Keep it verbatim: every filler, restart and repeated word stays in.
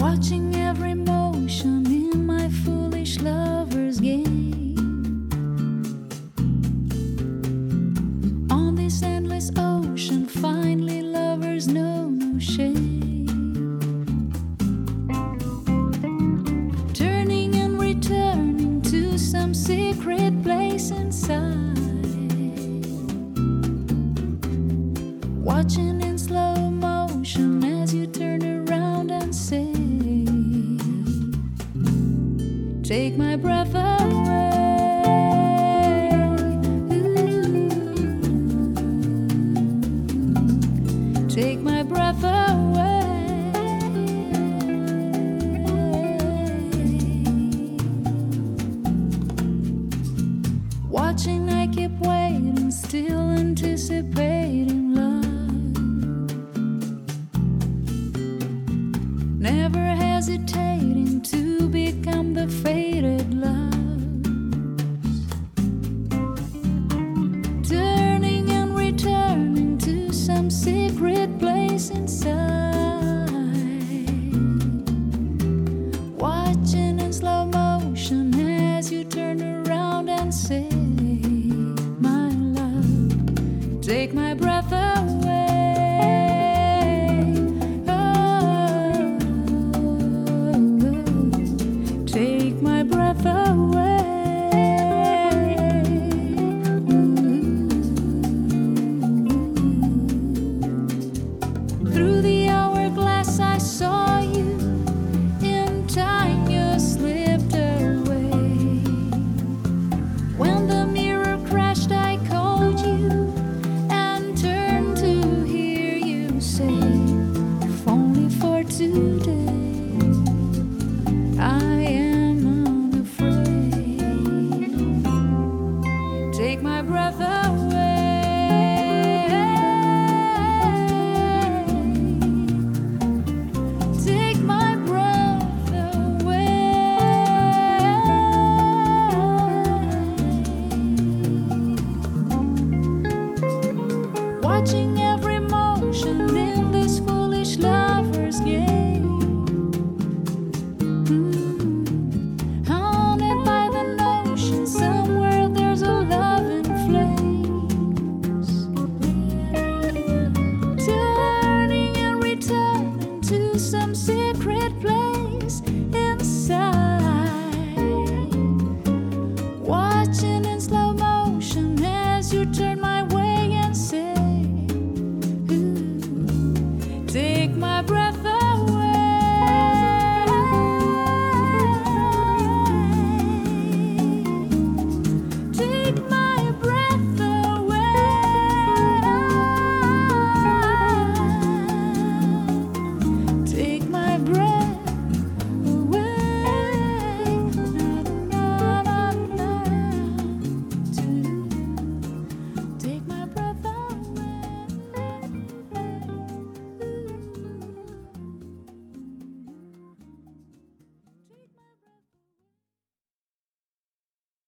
watching every motion in my foolish lover's game. On this endless ocean, finally lovers know no shame. Turning and returning to some secret place inside, watching in slow motion as you turn around and say, take my breath away. Ooh. Take my breath away. Watching, I keep waiting, still anticipating love, never hesitating to